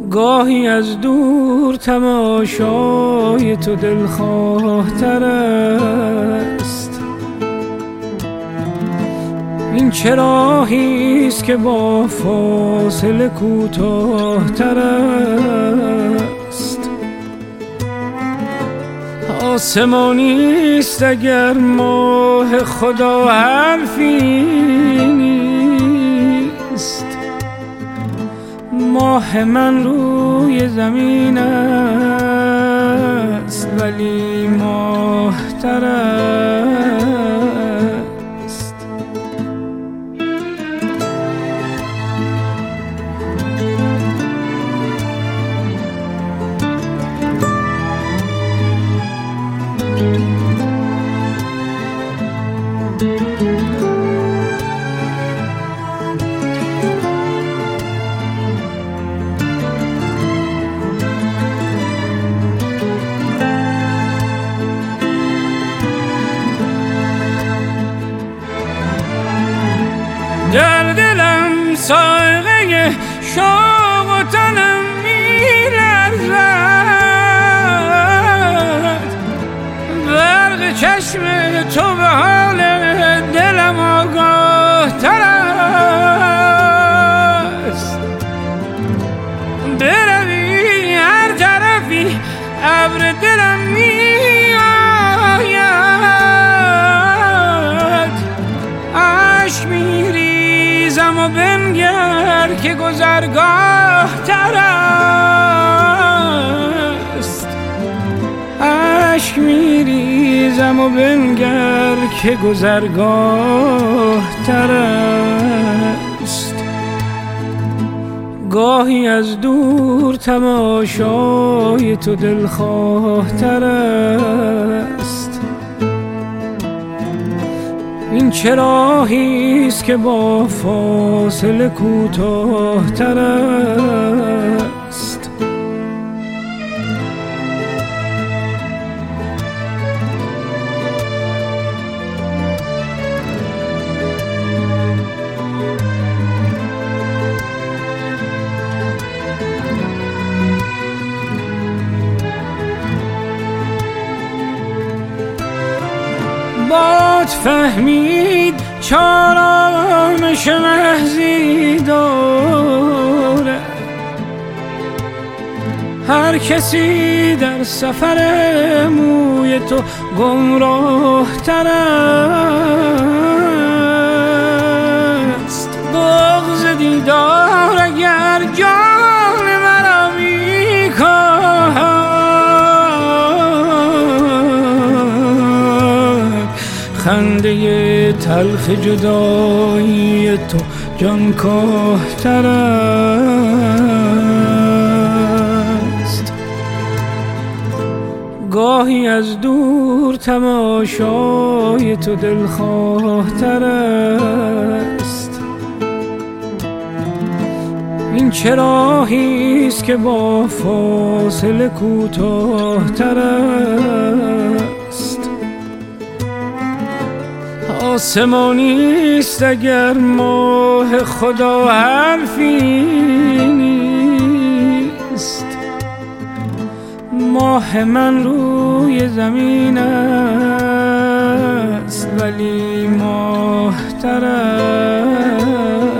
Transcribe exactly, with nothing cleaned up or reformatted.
گاهی از دور تماشای تو دلخواه تر است. این چه راهیست که با فاصله کوتاه تر است. آسمانیست اگر ماه خدا حرفی نیست. ماه من روی زمین است ولی ماه تر است. در دلم سایقه شوق و تنم می‌لرزد. برق چشم تو به حال دلم آگاه تر است. بروی هر طرفی ابر دلم می‌آید. عشق می‌ریزم و بنگر که گذرگاه تر است. عشق می‌ریزم و بنگر که گذرگاه تر است. گاهی از دور تماشای تو دلخواه تر است. این چه راهیست که با فاصله کوتاه تر است. باد فهمید چارامش محضی داره. هر کسی در سفر موی تو گمراه تر است. بغض دیدار اگر جان مرا می‌کاهد. خنده تلخ جدایی تو جانکاه تر است. گاهی از دور تماشای تو دلخواه تر است. این چه راهیست که با فاصله کوتاه تر است. آسمانیست اگر ماه خدا حرفی نیست. ماه من روی زمین است ولی ماه تر است.